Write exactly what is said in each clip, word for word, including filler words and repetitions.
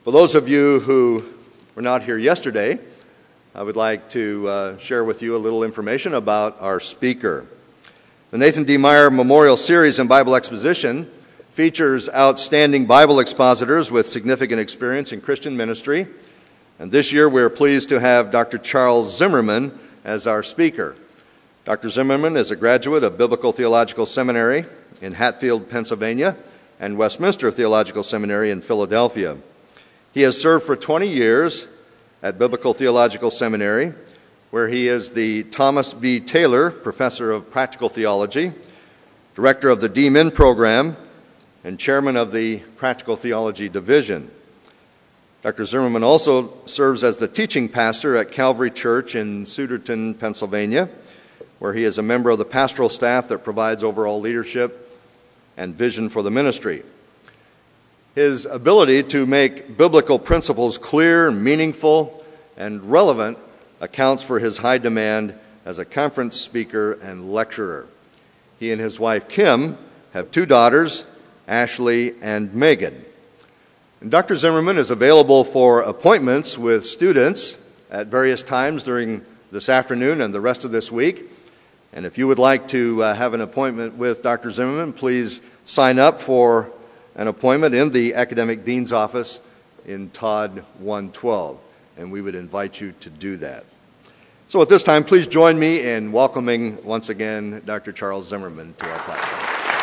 For those of you who were not here yesterday, I would like to uh, share with you a little information about our speaker. The Nathan D. Meyer Memorial Series in Bible Exposition features outstanding Bible expositors with significant experience in Christian ministry. And this year we're pleased to have Doctor Charles Zimmerman as our speaker. Doctor Zimmerman is a graduate of Biblical Theological Seminary in Hatfield, Pennsylvania, and Westminster Theological Seminary in Philadelphia. He has served for twenty years at Biblical Theological Seminary, where he is the Thomas V. Taylor Professor of Practical Theology, Director of the D Min program, and Chairman of the Practical Theology Division. Doctor Zimmerman also serves as the teaching pastor at Calvary Church in Suderton, Pennsylvania, where he is a member of the pastoral staff that provides overall leadership and vision for the ministry. His ability to make biblical principles clear, meaningful, and relevant accounts for his high demand as a conference speaker and lecturer. He and his wife, Kim, have two daughters, Ashley and Megan. And Doctor Zimmerman is available for appointments with students at various times during this afternoon and the rest of this week. And if you would like to uh, have an appointment with Doctor Zimmerman, please sign up for an appointment in the Academic Dean's office in Todd one twelve, and we would invite you to do that. So at this time, please join me in welcoming once again Doctor Charles Zimmerman to our platform.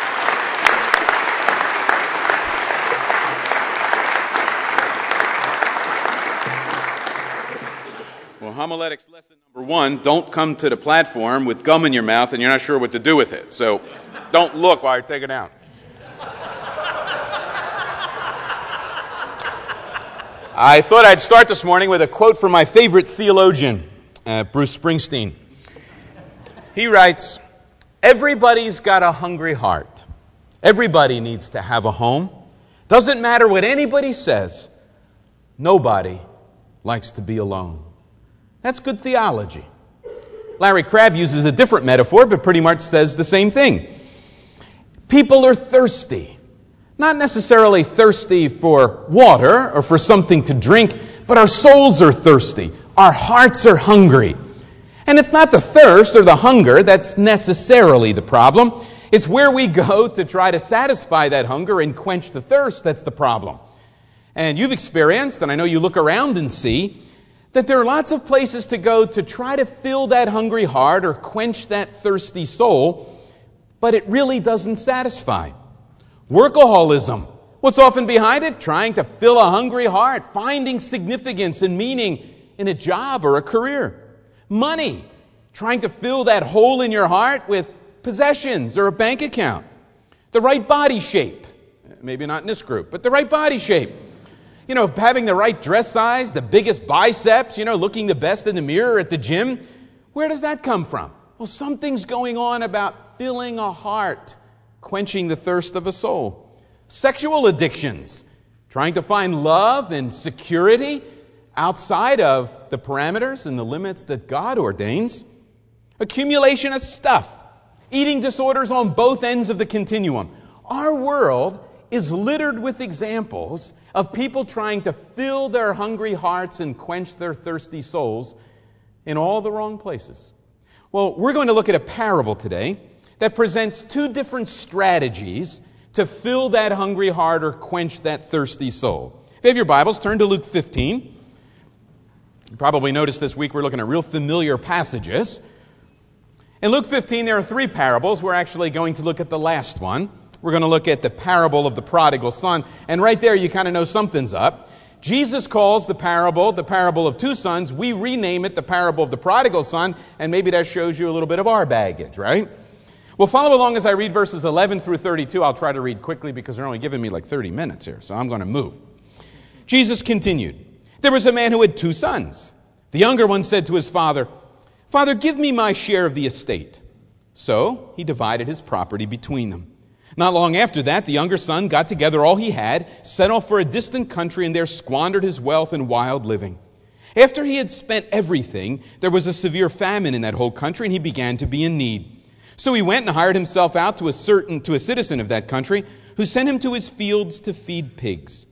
Well, homiletics lesson number one, don't come to the platform with gum in your mouth and you're not sure what to do with it. So don't look while you're taking it out. I thought I'd start this morning with a quote from my favorite theologian, uh, Bruce Springsteen. He writes, "Everybody's got a hungry heart. Everybody needs to have a home. Doesn't matter what anybody says. Nobody likes to be alone." That's good theology. Larry Crabb uses a different metaphor, but pretty much says the same thing. People are thirsty. Not necessarily thirsty for water or for something to drink, but our souls are thirsty. Our hearts are hungry. And it's not the thirst or the hunger that's necessarily the problem. It's where we go to try to satisfy that hunger and quench the thirst that's the problem. And you've experienced, and I know you look around and see, that there are lots of places to go to try to fill that hungry heart or quench that thirsty soul, but it really doesn't satisfy. Workaholism. What's often behind it? Trying to fill a hungry heart, finding significance and meaning in a job or a career. Money. Trying to fill that hole in your heart with possessions or a bank account. The right body shape. Maybe not in this group, but the right body shape. You know, having the right dress size, the biggest biceps, you know, looking the best in the mirror at the gym. Where does that come from? Well, something's going on about filling a heart, quenching the thirst of a soul. Sexual addictions, trying to find love and security outside of the parameters and the limits that God ordains. Accumulation of stuff, eating disorders on both ends of the continuum. Our world is littered with examples of people trying to fill their hungry hearts and quench their thirsty souls in all the wrong places. Well, we're going to look at a parable today that presents two different strategies to fill that hungry heart or quench that thirsty soul. If you have your Bibles, turn to Luke fifteen. You probably noticed this week we're looking at real familiar passages. In Luke fifteen, there are three parables. We're actually going to look at the last one. We're going to look at the parable of the prodigal son. And right there, you kind of know something's up. Jesus calls the parable the parable of two sons. We rename it the parable of the prodigal son, and maybe that shows you a little bit of our baggage, right? Well, follow along as I read verses eleven through thirty-two. I'll try to read quickly because they're only giving me like thirty minutes here, so I'm going to move. Jesus continued, "There was a man who had two sons. The younger one said to his father, 'Father, give me my share of the estate.' So he divided his property between them. Not long after that, the younger son got together all he had, set off for a distant country, and there squandered his wealth in wild living. After he had spent everything, there was a severe famine in that whole country, and he began to be in need. So he went and hired himself out to a certain to a citizen of that country, who sent him to his fields to feed pigs.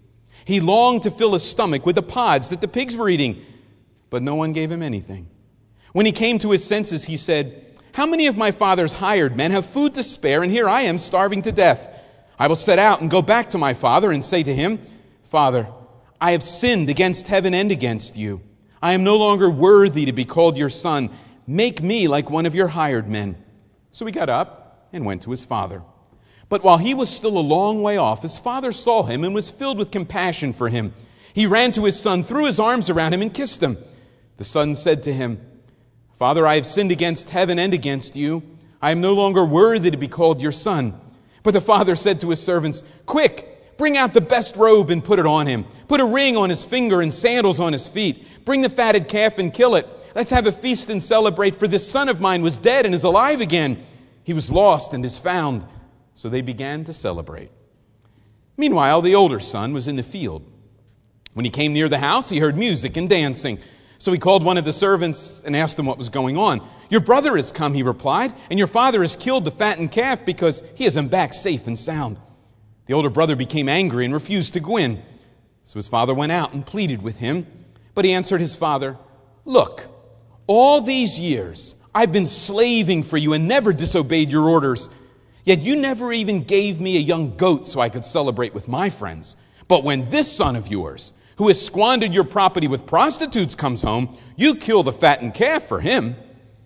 He longed to fill his stomach with the pods that the pigs were eating, but no one gave him anything. When he came to his senses, he said, "How many of my father's hired men have food to spare, and here I am starving to death? I will set out and go back to my father and say to him, 'Father, I have sinned against heaven and against you. I am no longer worthy to be called your son. Make me like one of your hired men.' So he got up and went to his father. But while he was still a long way off, his father saw him and was filled with compassion for him. He ran to his son, threw his arms around him, and kissed him. The son said to him, 'Father, I have sinned against heaven and against you. I am no longer worthy to be called your son.' But the father said to his servants, 'Quick, bring out the best robe and put it on him. Put a ring on his finger and sandals on his feet. Bring the fatted calf and kill it. Let's have a feast and celebrate, for this son of mine was dead and is alive again. He was lost and is found.' So they began to celebrate. Meanwhile, the older son was in the field. When he came near the house, he heard music and dancing. So he called one of the servants and asked him what was going on. 'Your brother has come,' he replied, 'and your father has killed the fattened calf because he has him back safe and sound.' The older brother became angry and refused to go in. So his father went out and pleaded with him. But he answered his father, 'Look, all these years I've been slaving for you and never disobeyed your orders. Yet you never even gave me a young goat so I could celebrate with my friends. But when this son of yours, who has squandered your property with prostitutes, comes home, you kill the fattened calf for him.'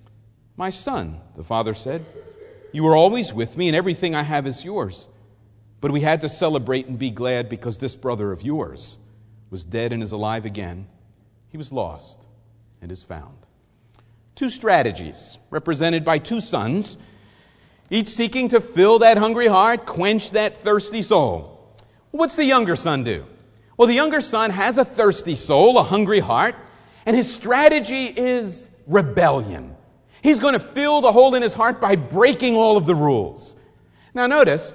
'My son,' the father said, 'you are always with me and everything I have is yours. But we had to celebrate and be glad because this brother of yours was dead and is alive again. He was lost and is found.'" Two strategies represented by two sons, each seeking to fill that hungry heart, quench that thirsty soul. What's the younger son do? Well, the younger son has a thirsty soul, a hungry heart, and his strategy is rebellion. He's going to fill the hole in his heart by breaking all of the rules. Now notice,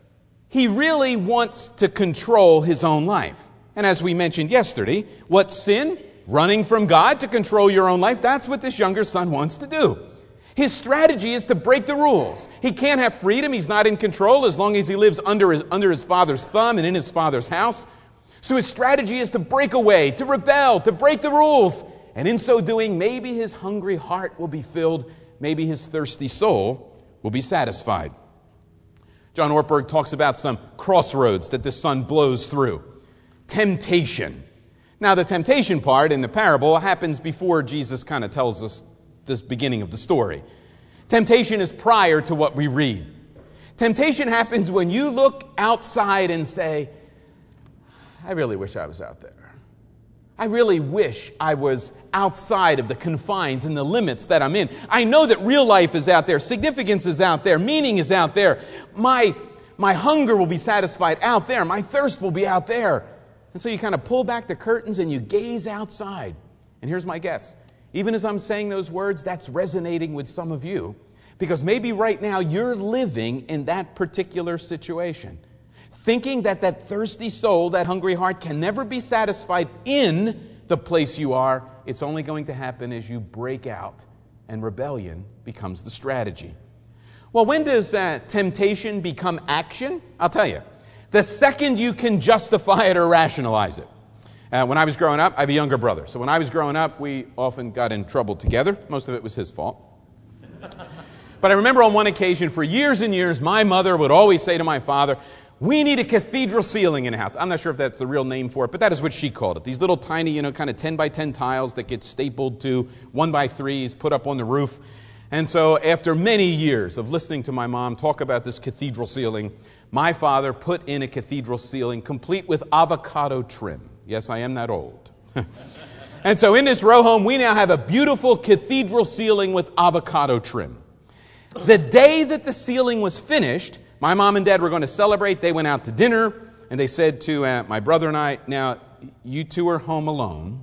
he really wants to control his own life. And as we mentioned yesterday, what's sin? Running from God to control your own life. That's what this younger son wants to do. His strategy is to break the rules. He can't have freedom. He's not in control as long as he lives under his, under his father's thumb and in his father's house. So his strategy is to break away, to rebel, to break the rules. And in so doing, maybe his hungry heart will be filled. Maybe his thirsty soul will be satisfied. John Ortberg talks about some crossroads that this son blows through. Temptation. Now, the temptation part in the parable happens before Jesus kind of tells us this beginning of the story. Temptation is prior to what we read. Temptation happens when you look outside and say, "I really wish I was out there. I really wish I was outside of the confines and the limits that I'm in. I know that real life is out there, significance is out there, meaning is out there. My, my hunger will be satisfied out there. My thirst will be out there." And so you kind of pull back the curtains and you gaze outside. And here's my guess. Even as I'm saying those words, that's resonating with some of you. Because maybe right now you're living in that particular situation. Thinking that that thirsty soul, that hungry heart, can never be satisfied in the place you are. It's only going to happen as you break out, and rebellion becomes the strategy. Well, when does uh, temptation become action? I'll tell you. The second you can justify it or rationalize it. Uh, when I was growing up, I have a younger brother. So when I was growing up, we often got in trouble together. Most of it was his fault. But I remember on one occasion, for years and years, my mother would always say to my father, "We need a cathedral ceiling in the house." I'm not sure if that's the real name for it, but that is what she called it. These little tiny, you know, kind of ten by ten tiles that get stapled to one by threes, put up on the roof. And so after many years of listening to my mom talk about this cathedral ceiling, my father put in a cathedral ceiling complete with avocado trim. Yes, I am that old. And so in this row home, we now have a beautiful cathedral ceiling with avocado trim. The day that the ceiling was finished, my mom and dad were going to celebrate. They went out to dinner, and they said to uh, my brother and I, "Now, you two are home alone.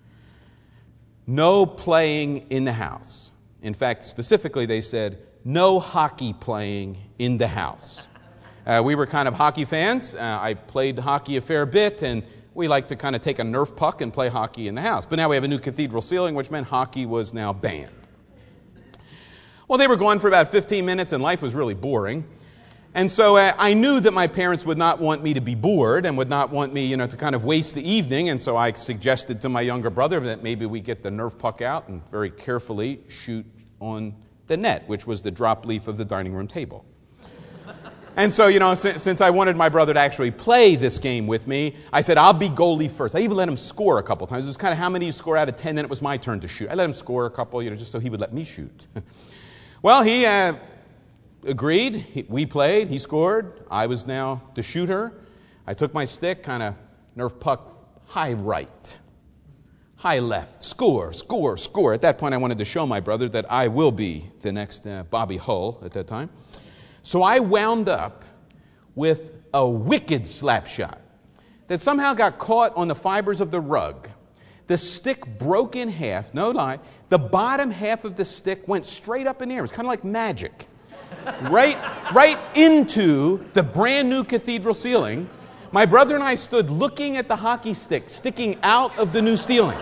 No playing in the house." In fact, specifically, they said, "No hockey playing in the house." Uh, we were kind of hockey fans. Uh, I played hockey a fair bit, and we like to kind of take a Nerf puck and play hockey in the house. But now we have a new cathedral ceiling, which meant hockey was now banned. Well, they were gone for about fifteen minutes, and life was really boring. And so uh, I knew that my parents would not want me to be bored and would not want me, you know, to kind of waste the evening. And so I suggested to my younger brother that maybe we get the Nerf puck out and very carefully shoot on the net, which was the drop leaf of the dining room table. And so, you know, since, since I wanted my brother to actually play this game with me, I said, I'll be goalie first. I even let him score a couple times. It was kind of how many you score out of ten, then it was my turn to shoot. I let him score a couple, you know, just so he would let me shoot. Well, he uh, agreed. He, we played. He scored. I was now the shooter. I took my stick, kind of Nerf puck, high right, high left, score, score, score. At that point, I wanted to show my brother that I will be the next uh, Bobby Hull at that time. So I wound up with a wicked slap shot that somehow got caught on the fibers of the rug. The stick broke in half, no lie. The bottom half of the stick went straight up in the air. It was kind of like magic. Right, right into the brand new cathedral ceiling. My brother and I stood looking at the hockey stick sticking out of the new ceiling.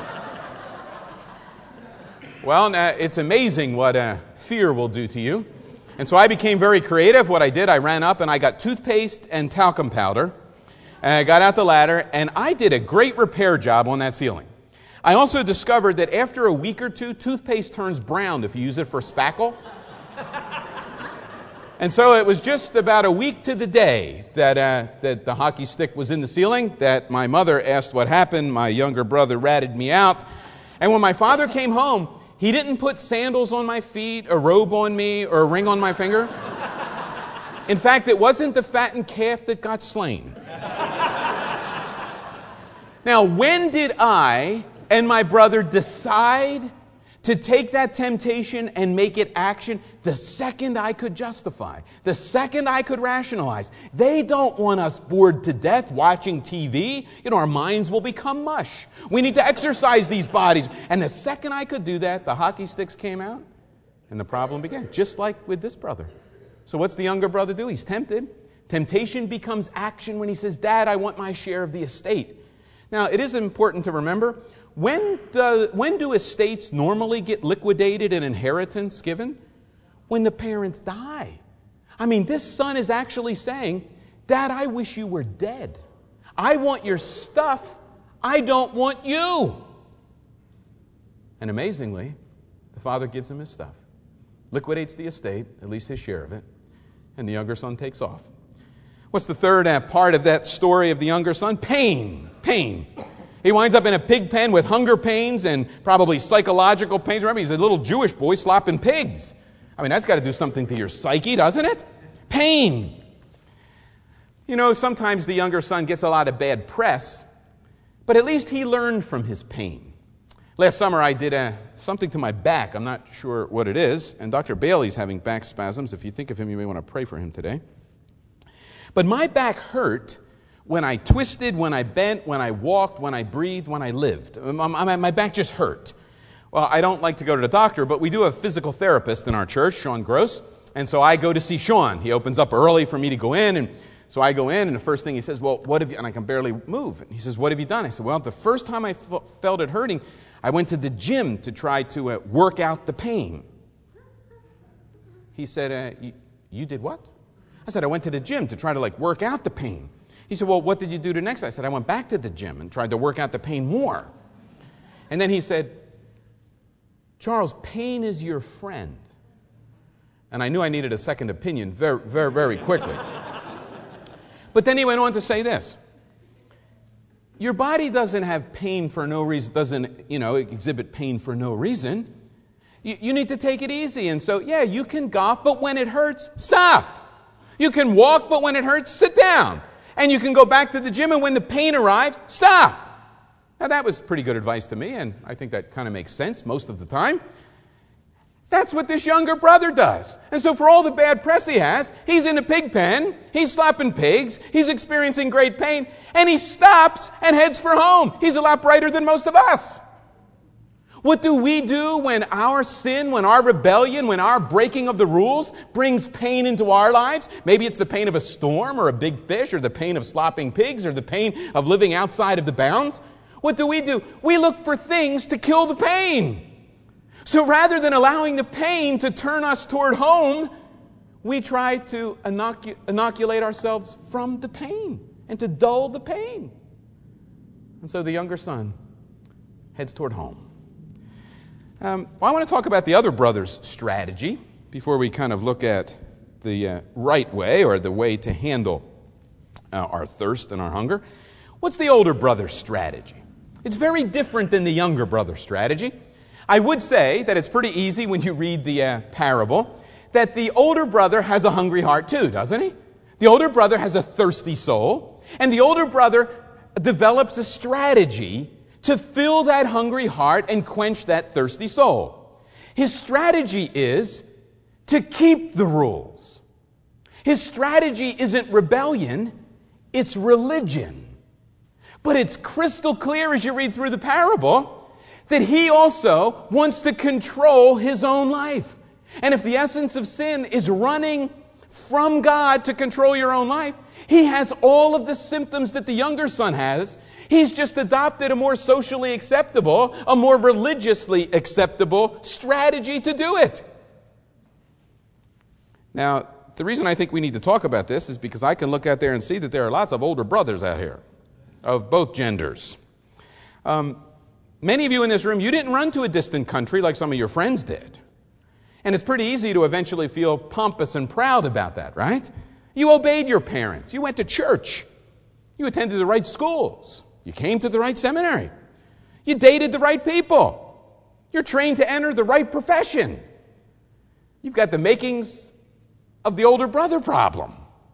Well, uh, it's amazing what uh, fear will do to you. And so I became very creative. What I did, I ran up and I got toothpaste and talcum powder. And I got out the ladder and I did a great repair job on that ceiling. I also discovered that after a week or two, toothpaste turns brown if you use it for spackle. And so it was just about a week to the day that uh, that the hockey stick was in the ceiling, that my mother asked what happened. My younger brother ratted me out. And when my father came home, he didn't put sandals on my feet, a robe on me, or a ring on my finger. In fact, it wasn't the fattened calf that got slain. Now, when did I and my brother decide to take that temptation and make it action? The second I could justify, the second I could rationalize. They don't want us bored to death watching T V. You know, our minds will become mush. We need to exercise these bodies. And the second I could do that, the hockey sticks came out and the problem began, just like with this brother. So what's the younger brother do? He's tempted. Temptation becomes action when he says, Dad, I want my share of the estate. Now, it is important to remember, When do, when do estates normally get liquidated and inheritance given? When the parents die. I mean, this son is actually saying, Dad, I wish you were dead. I want your stuff. I don't want you. And amazingly, the father gives him his stuff, liquidates the estate, at least his share of it, and the younger son takes off. What's the third part of that story of the younger son? Pain. Pain. He winds up in a pig pen with hunger pains and probably psychological pains. Remember, he's a little Jewish boy slopping pigs. I mean, that's got to do something to your psyche, doesn't it? Pain. You know, sometimes the younger son gets a lot of bad press, but at least he learned from his pain. Last summer, I did a, something to my back. I'm not sure what it is, and Doctor Bailey's having back spasms. If you think of him, you may want to pray for him today. But my back hurt when I twisted, when I bent, when I walked, when I breathed, when I lived. My, my back just hurt. Well, I don't like to go to the doctor, but we do have a physical therapist in our church, Sean Gross, and so I go to see Sean. He opens up early for me to go in, and so I go in, and the first thing he says, well, what have you, and I can barely move. And he says, what have you done? I said, well, the first time I f- felt it hurting, I went to the gym to try to uh, work out the pain. He said, uh, you, you did what? I said, I went to the gym to try to like work out the pain. He said, well, what did you do to next? I said, I went back to the gym and tried to work out the pain more. And then he said, Charles, pain is your friend. And I knew I needed a second opinion very, very, very quickly. But then he went on to say this. Your body doesn't have pain for no reason, doesn't, you know, exhibit pain for no reason. You, you need to take it easy. And so, yeah, you can golf, but when it hurts, stop. You can walk, but when it hurts, sit down. And you can go back to the gym, and when the pain arrives, stop. Now, that was pretty good advice to me, and I think that kind of makes sense most of the time. That's what this younger brother does. And so for all the bad press he has, he's in a pig pen, he's slapping pigs, he's experiencing great pain, and he stops and heads for home. He's a lot brighter than most of us. What do we do when our sin, when our rebellion, when our breaking of the rules brings pain into our lives? Maybe it's the pain of a storm or a big fish or the pain of slopping pigs or the pain of living outside of the bounds. What do we do? We look for things to kill the pain. So rather than allowing the pain to turn us toward home, we try to inocu- inoculate ourselves from the pain and to dull the pain. And so the younger son heads toward home. Um, well, I want to talk about the other brother's strategy before we kind of look at the uh, right way, or the way to handle uh, our thirst and our hunger. What's the older brother's strategy? It's very different than the younger brother's strategy. I would say that it's pretty easy when you read the uh, parable that the older brother has a hungry heart too, doesn't he? The older brother has a thirsty soul, and the older brother develops a strategy to fill that hungry heart and quench that thirsty soul. His strategy is to keep the rules. His strategy isn't rebellion, it's religion. But it's crystal clear as you read through the parable that he also wants to control his own life. And if the essence of sin is running from God to control your own life, he has all of the symptoms that the younger son has. He's just adopted a more socially acceptable, a more religiously acceptable strategy to do it. Now, the reason I think we need to talk about this is because I can look out there and see that there are lots of older brothers out here of both genders. Um, many of you in this room, you didn't run to a distant country like some of your friends did. And it's pretty easy to eventually feel pompous and proud about that, right? You obeyed your parents. You went to church. You attended the right schools. You came to the right seminary. You dated the right people. You're trained to enter the right profession. You've got the makings of the older brother problem.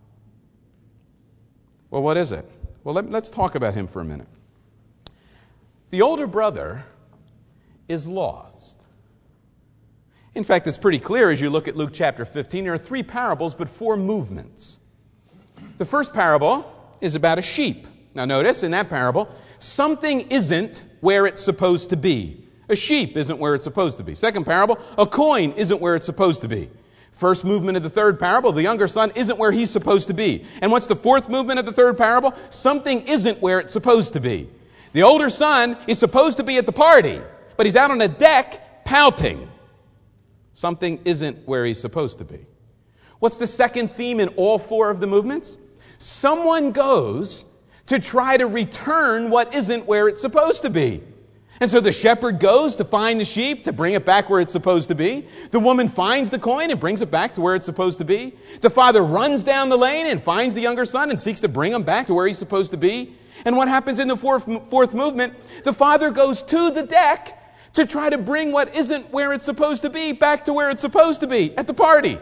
Well, what is it? Well, let, let's talk about him for a minute. The older brother is lost. In fact, it's pretty clear as you look at Luke chapter fifteen. There are three parables, but four movements. The first parable is about a sheep. Now notice, in that parable, something isn't where it's supposed to be. A sheep isn't where it's supposed to be. Second parable, a coin isn't where it's supposed to be. First movement of the third parable, the younger son isn't where he's supposed to be. And what's the fourth movement of the third parable? Something isn't where it's supposed to be. The older son is supposed to be at the party, but he's out on a deck pouting. Something isn't where he's supposed to be. What's the second theme in all four of the movements? Someone goes to try to return what isn't where it's supposed to be. And so the shepherd goes to find the sheep, to bring it back where it's supposed to be. The woman finds the coin and brings it back to where it's supposed to be. The father runs down the lane and finds the younger son and seeks to bring him back to where he's supposed to be. And what happens in the fourth, fourth movement? The father goes to the deck to try to bring what isn't where it's supposed to be back to where it's supposed to be, at the party.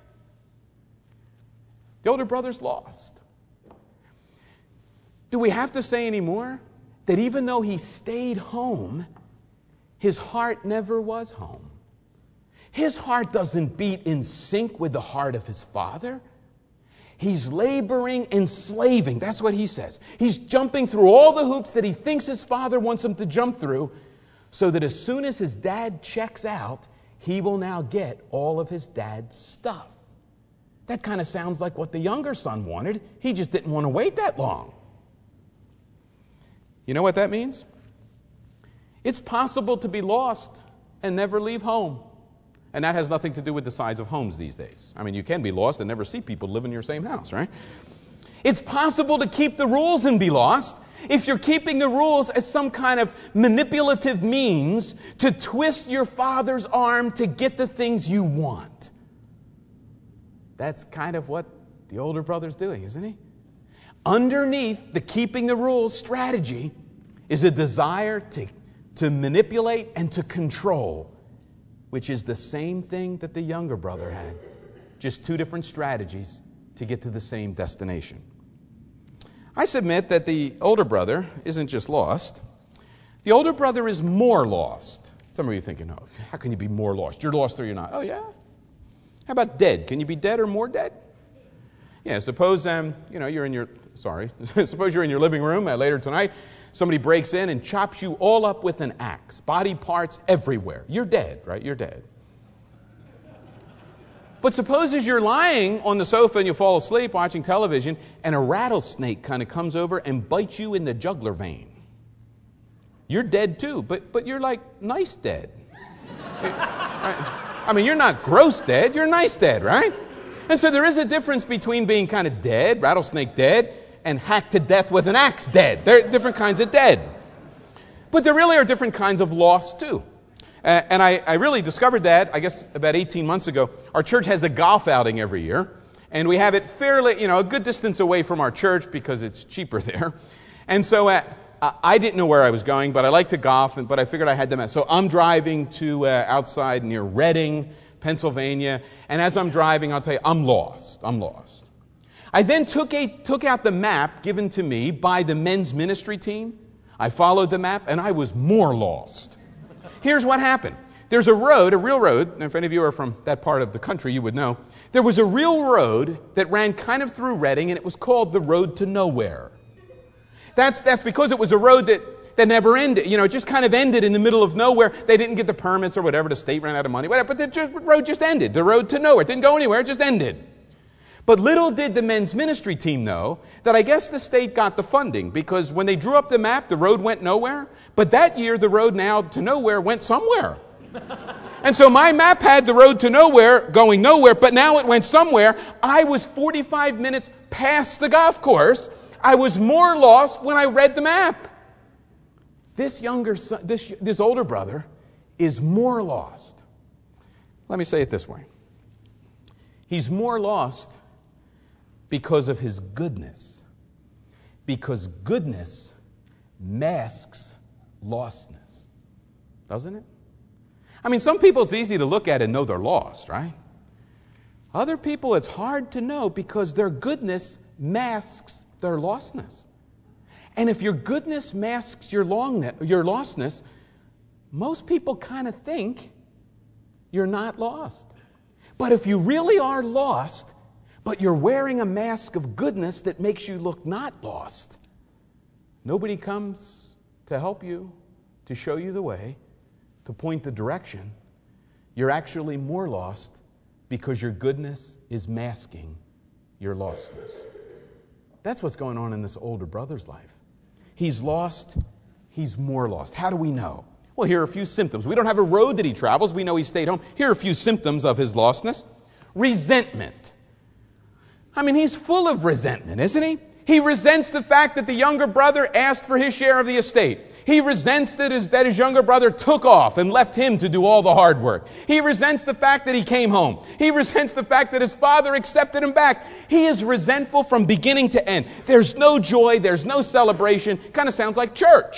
The older brother's lost. Do we have to say anymore that even though he stayed home, his heart never was home? His heart doesn't beat in sync with the heart of his father. He's laboring and slaving. That's what he says. He's jumping through all the hoops that he thinks his father wants him to jump through, so that as soon as his dad checks out, he will now get all of his dad's stuff. That kind of sounds like what the younger son wanted. He just didn't want to wait that long. You know what that means? It's possible to be lost and never leave home. And that has nothing to do with the size of homes these days. I mean, you can be lost and never see people live in your same house, right? It's possible to keep the rules and be lost if you're keeping the rules as some kind of manipulative means to twist your father's arm to get the things you want. That's kind of what the older brother's doing, isn't he? Underneath the keeping the rules strategy is a desire to, to manipulate and to control, which is the same thing that the younger brother had. Just two different strategies to get to the same destination. I submit that the older brother isn't just lost. The older brother is more lost. Some of you are thinking, oh, how can you be more lost? You're lost or you're not. Oh, yeah? How about dead? Can you be dead or more dead? Yeah, suppose um, you know, you're in your, sorry, suppose you're in your living room uh, later tonight. Somebody breaks in and chops you all up with an axe. Body parts everywhere. You're dead, right? You're dead. But suppose as you're lying on the sofa and you fall asleep watching television and a rattlesnake kind of comes over and bites you in the jugular vein. You're dead too, but but you're like nice dead. Right? I mean, you're not gross dead, you're nice dead, right? And so there is a difference between being kind of dead, rattlesnake dead, and hacked to death with an axe dead. There are different kinds of dead. But there really are different kinds of lost too. Uh, and I, I really discovered that, I guess, about eighteen months ago. Our church has a golf outing every year. And we have it fairly, you know, a good distance away from our church because it's cheaper there. And so uh, I didn't know where I was going, but I like to golf, and, but I figured I had them out. So I'm driving to uh, outside near Reading, Pennsylvania. And as I'm driving, I'll tell you, I'm lost. I'm lost. I then took, a, took out the map given to me by the men's ministry team. I followed the map, and I was more lost. Here's what happened. There's a road, a real road, and if any of you are from that part of the country, you would know. There was a real road that ran kind of through Reading, and it was called the Road to Nowhere. That's, that's because it was a road that, that never ended. You know, it just kind of ended in the middle of nowhere. They didn't get the permits or whatever. The state ran out of money, whatever. But the just, road just ended. The Road to Nowhere. It didn't go anywhere. It just ended. But little did the men's ministry team know that I guess the state got the funding, because when they drew up the map, the road went nowhere. But that year, the road now to nowhere went somewhere. And so my map had the road to nowhere going nowhere, but now it went somewhere. I was forty-five minutes past the golf course. I was more lost when I read the map. This younger son, this, this older brother is more lost. Let me say it this way. He's more lost because of his goodness. Because goodness masks lostness. Doesn't it? I mean, some people it's easy to look at and know they're lost, right? Other people it's hard to know because their goodness masks their lostness. And if your goodness masks your longness, your lostness, most people kind of think you're not lost. But if you really are lost, but you're wearing a mask of goodness that makes you look not lost, nobody comes to help you, to show you the way, to point the direction. You're actually more lost because your goodness is masking your lostness. That's what's going on in this older brother's life. He's lost. He's more lost. How do we know? Well, here are a few symptoms. We don't have a road that he travels. We know he stayed home. Here are a few symptoms of his lostness. Resentment. I mean, he's full of resentment, isn't he? He resents the fact that the younger brother asked for his share of the estate. He resents that his, that his younger brother took off and left him to do all the hard work. He resents the fact that he came home. He resents the fact that his father accepted him back. He is resentful from beginning to end. There's no joy. There's no celebration. Kind of sounds like church.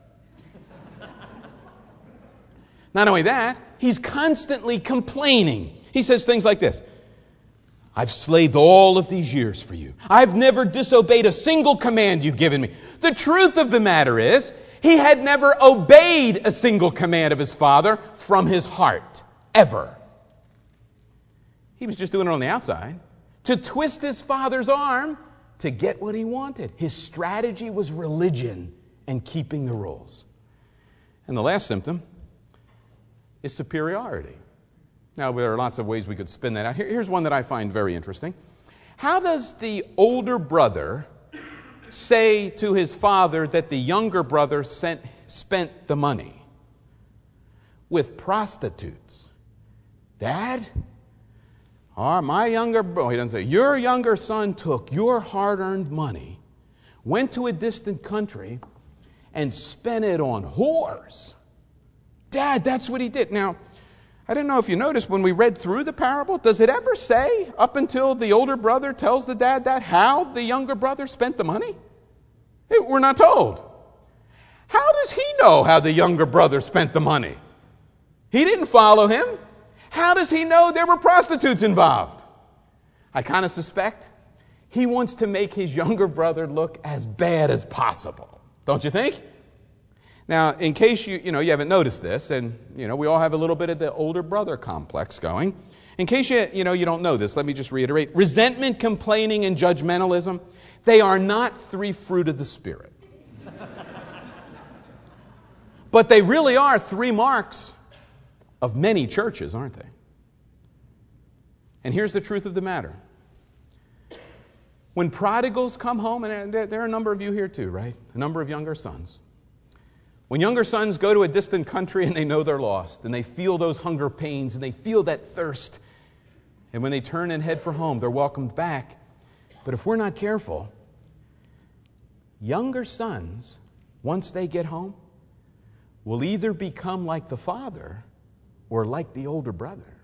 Not only that, he's constantly complaining. He says things like this. I've slaved all of these years for you. I've never disobeyed a single command you've given me. The truth of the matter is, he had never obeyed a single command of his father from his heart, ever. He was just doing it on the outside to twist his father's arm to get what he wanted. His strategy was religion and keeping the rules. And the last symptom is superiority. Now, there are lots of ways we could spin that out. Here, here's one that I find very interesting. How does the older brother say to his father that the younger brother sent, spent the money? With prostitutes. Dad, or my younger brother, he doesn't say, your younger son took your hard-earned money, went to a distant country, and spent it on whores. Dad, that's what he did. Now, I don't know if you noticed when we read through the parable, does it ever say, up until the older brother tells the dad that, how the younger brother spent the money? It, we're not told. How does he know how the younger brother spent the money? He didn't follow him. How does he know there were prostitutes involved? I kind of suspect he wants to make his younger brother look as bad as possible. Don't you think? Now, in case you, you know, you haven't noticed this, and you know, we all have a little bit of the older brother complex going. In case you, you know, you don't know this, let me just reiterate. Resentment, complaining, and judgmentalism, they are not three fruit of the Spirit. But they really are three marks of many churches, aren't they? And here's the truth of the matter. When prodigals come home, and there, there are a number of you here too, right? A number of younger sons. When younger sons go to a distant country and they know they're lost, and they feel those hunger pains, and they feel that thirst, And when they turn and head for home, they're welcomed back. But if we're not careful, younger sons, once they get home, will either become like the father or like the older brother.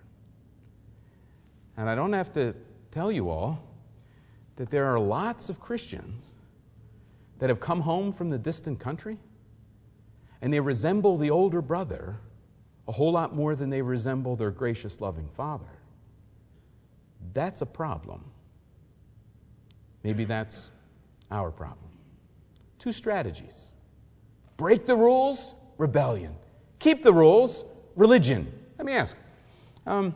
And I don't have to tell you all that there are lots of Christians that have come home from the distant country, and they resemble the older brother a whole lot more than they resemble their gracious, loving father. That's a problem. Maybe that's our problem. Two strategies. Break the rules, rebellion. Keep the rules, religion. Let me ask, um,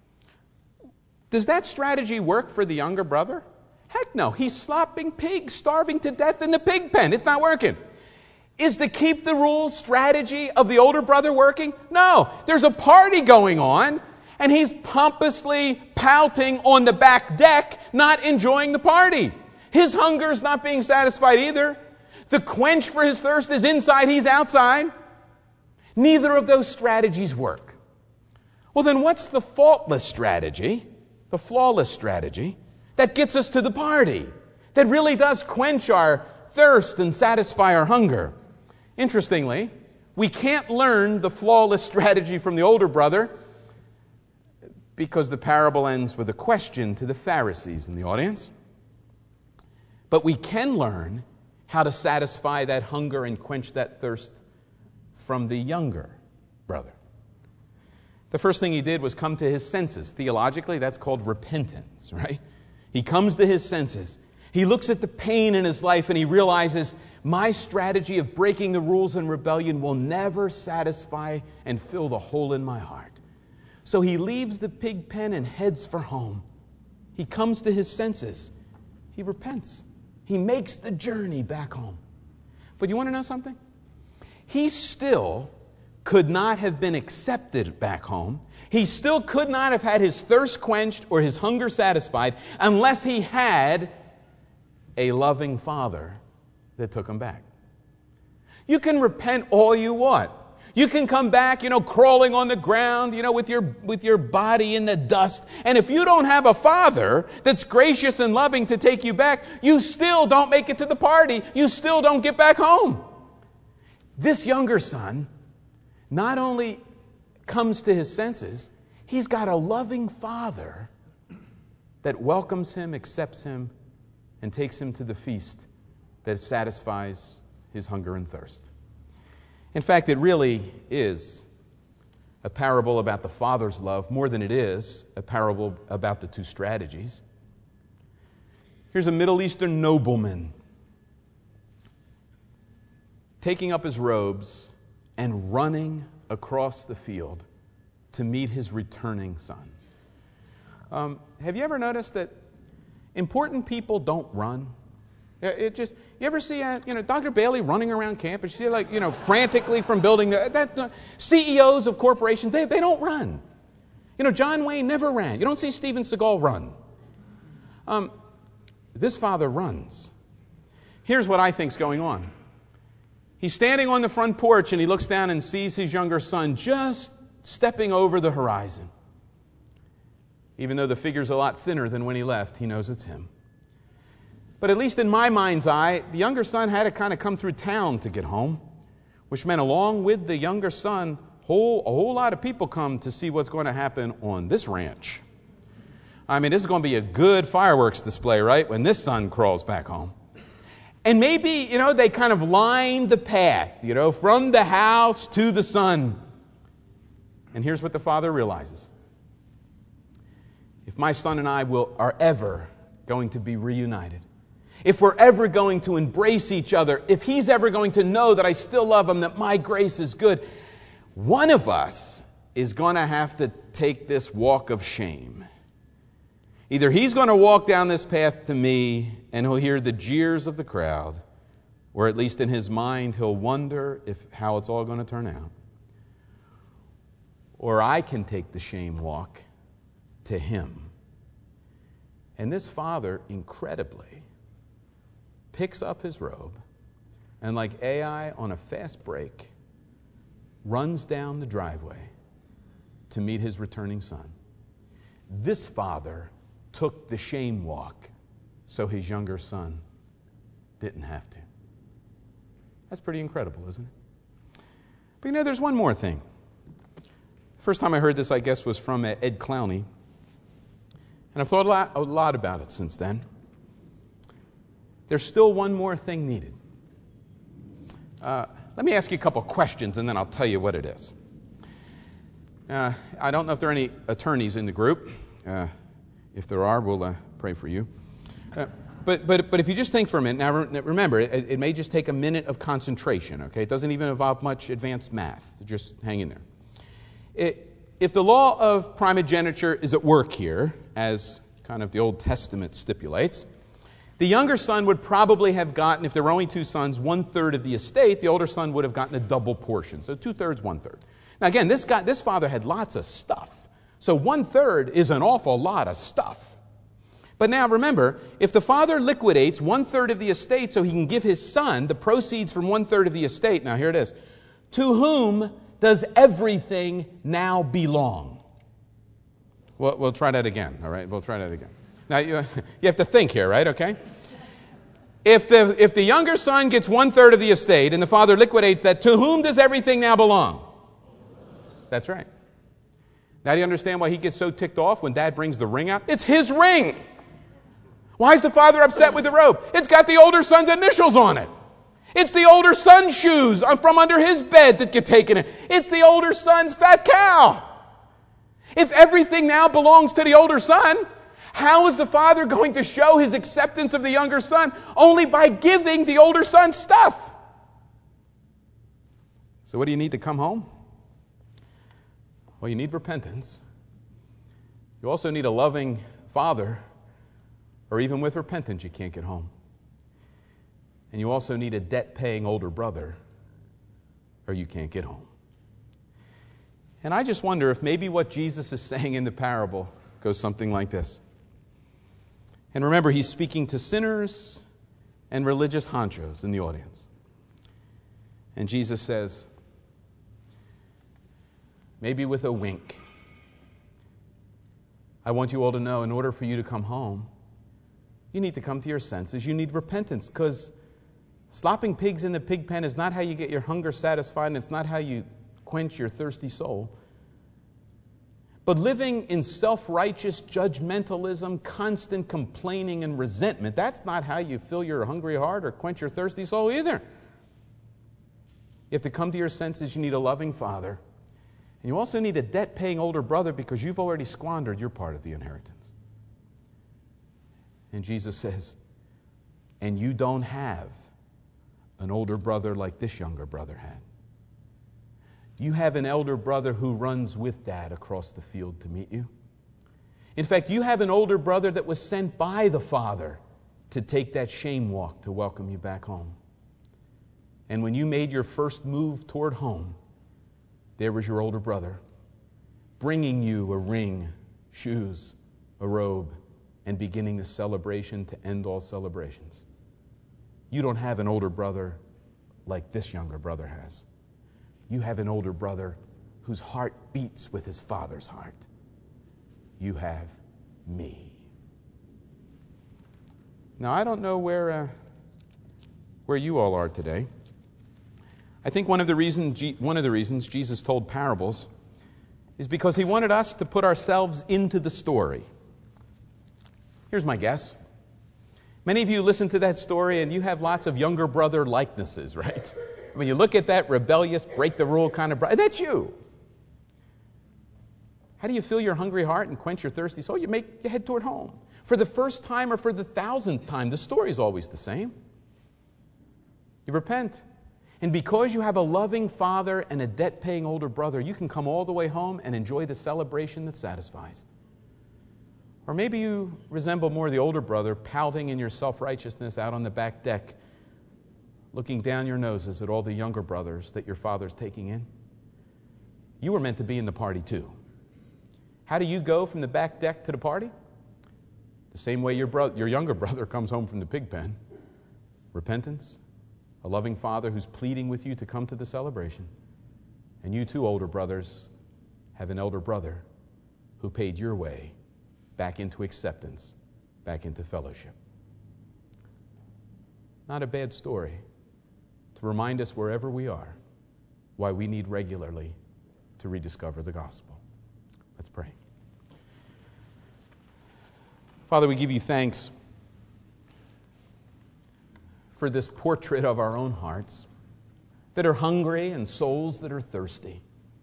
does that strategy work for the younger brother? Heck no. He's slopping pigs, starving to death in the pig pen. It's not working. Is the keep the rules strategy of the older brother working? No. There's a party going on, and he's pompously pouting on the back deck, not enjoying the party. His hunger is not being satisfied either. The quench for his thirst is inside, he's outside. Neither of those strategies work. Well, then what's the faultless strategy, the flawless strategy, that gets us to the party, that really does quench our thirst and satisfy our hunger? Interestingly, we can't learn the flawless strategy from the older brother because the parable ends with a question to the Pharisees in the audience. But we can learn how to satisfy that hunger and quench that thirst from the younger brother. The first thing he did was come to his senses. Theologically, that's called repentance, right? He comes to his senses. He looks at the pain in his life and he realizes, my strategy of breaking the rules and rebellion will never satisfy and fill the hole in my heart. So he leaves the pig pen and heads for home. He comes to his senses. He repents. He makes the journey back home. But you want to know something? He still could not have been accepted back home. He still could not have had his thirst quenched or his hunger satisfied unless he had a loving father that took him back. You can repent all you want. You can come back, you know, crawling on the ground, you know, with your with your body in the dust. And if you don't have a father that's gracious and loving to take you back, you still don't make it to the party. You still don't get back home. This younger son not only comes to his senses, he's got a loving father that welcomes him, accepts him, and takes him to the feast that satisfies his hunger and thirst. In fact, it really is a parable about the Father's love more than it is a parable about the two strategies. Here's a Middle Eastern nobleman taking up his robes and running across the field to meet his returning son. Um, have you ever noticed that important people don't run? It just, you ever see, uh, you know, Doctor Bailey running around campus? You see, like, you know, frantically from building. To, that, uh, C E Os of corporations, they, they don't run. You know, John Wayne never ran. You don't see Steven Seagal run. Um, this father runs. Here's what I think's going on. He's standing on the front porch and he looks down and sees his younger son just stepping over the horizon. Even though the figure's a lot thinner than when he left, he knows it's him. But at least in my mind's eye, the younger son had to kind of come through town to get home, which meant along with the younger son, whole, a whole lot of people come to see what's going to happen on this ranch. I mean, this is going to be a good fireworks display, right, when this son crawls back home. And maybe, you know, they kind of lined the path, you know, from the house to the son. And here's what the father realizes. If my son and I will are ever going to be reunited, if we're ever going to embrace each other, if he's ever going to know that I still love him, that my grace is good, one of us is going to have to take this walk of shame. Either he's going to walk down this path to me and he'll hear the jeers of the crowd, or at least in his mind he'll wonder if how it's all going to turn out. Or I can take the shame walk to him. And this father, incredibly, picks up his robe and, like Ai on a fast break, runs down the driveway to meet his returning son. this father took the shame walk so his younger son didn't have to. That's pretty incredible, isn't it? But you know, there's one more thing. First time I heard this, I guess, was from Ed Clowney. And I've thought a lot, a lot about it since then. There's still one more thing needed. Uh, let me ask you a couple questions, and then I'll tell you what it is. Uh, I don't know if there are any attorneys in the group. Uh, if there are, we'll uh, pray for you. Uh, but, but, but if you just think for a minute, now re- remember, it, it may just take a minute of concentration, okay? It doesn't even involve much advanced math. Just hang in there. It, if the law of primogeniture is at work here, as kind of the Old Testament stipulates, the younger son would probably have gotten, if there were only two sons, one-third of the estate. The older son would have gotten a double portion. So two-thirds, one-third. Now again, this guy, this father had lots of stuff. So one-third is an awful lot of stuff. But now remember, if the father liquidates one-third of the estate so he can give his son the proceeds from one-third of the estate, now here it is, to whom does everything now belong? Well, we'll try that again, all right? We'll try that again. Now, you, you have to think here, right, okay? If the, if the younger son gets one-third of the estate and the father liquidates that, to whom does everything now belong? That's right. Now do you understand why he gets so ticked off when dad brings the ring out? It's his ring. Why is the father upset with the robe? It's got the older son's initials on it. It's the older son's shoes from under his bed that get taken in. It's the older son's fat cow. If everything now belongs to the older son, how is the father going to show his acceptance of the younger son? Only by giving the older son stuff. So what do you need to come home? Well, you need repentance. You also need a loving father, or even with repentance, you can't get home. And you also need a debt-paying older brother, or you can't get home. And I just wonder if maybe what Jesus is saying in the parable goes something like this. And remember, he's speaking to sinners and religious honchos in the audience. And Jesus says, maybe with a wink, I want you all to know, in order for you to come home, you need to come to your senses. You need repentance, because slopping pigs in the pig pen is not how you get your hunger satisfied, and it's not how you quench your thirsty soul. But living in self-righteous judgmentalism, constant complaining and resentment, that's not how you fill your hungry heart or quench your thirsty soul either. You have to come to your senses. You need a loving father. And you also need a debt-paying older brother, because you've already squandered your part of the inheritance. And Jesus says, and you don't have an older brother like this younger brother had. You have an elder brother who runs with dad across the field to meet you. In fact, you have an older brother that was sent by the father to take that shame walk to welcome you back home. And when you made your first move toward home, there was your older brother bringing you a ring, shoes, a robe, and beginning the celebration to end all celebrations. You don't have an older brother like this younger brother has. You have an older brother whose heart beats with his father's heart. You have me. Now, I don't know where, uh, where you all are today. I think one of the reasons one of the reasons Jesus told parables is because he wanted us to put ourselves into the story. Here's my guess. Many of you listen to that story and you have lots of younger brother likenesses, right? When you look at that rebellious, break the rule kind of brother, that's you. How do you fill your hungry heart and quench your thirsty soul? You make you head toward home. For the first time or for the thousandth time, the story's always the same. You repent. And because you have a loving father and a debt-paying older brother, you can come all the way home and enjoy the celebration that satisfies. Or maybe you resemble more the older brother, pouting in your self-righteousness out on the back deck, looking down your noses at all the younger brothers that your father's taking in. You were meant to be in the party too. How do you go from the back deck to the party? The same way your, bro- your younger brother comes home from the pig pen. Repentance. A loving father who's pleading with you to come to the celebration. And you too, older brothers, have an elder brother who paid your way back into acceptance, back into fellowship. Not a bad story to remind us wherever we are why we need regularly to rediscover the gospel. Let's pray. Father, we give you thanks for this portrait of our own hearts that are hungry and souls that are thirsty.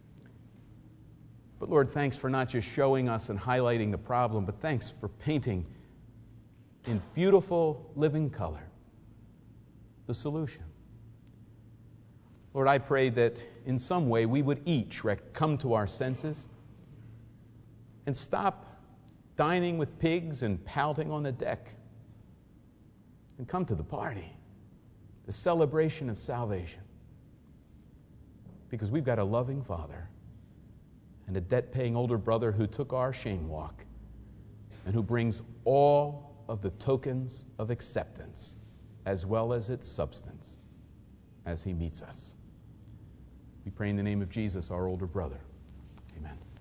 But Lord, thanks for not just showing us and highlighting the problem, but thanks for painting in beautiful living color the solution. Lord, I pray that in some way we would each rec- come to our senses and stop dining with pigs and pouting on the deck and come to the party, the celebration of salvation. Because we've got a loving Father and a debt-paying older brother who took our shame walk and who brings all of the tokens of acceptance as well as its substance as he meets us. We pray in the name of Jesus, our older brother. Amen.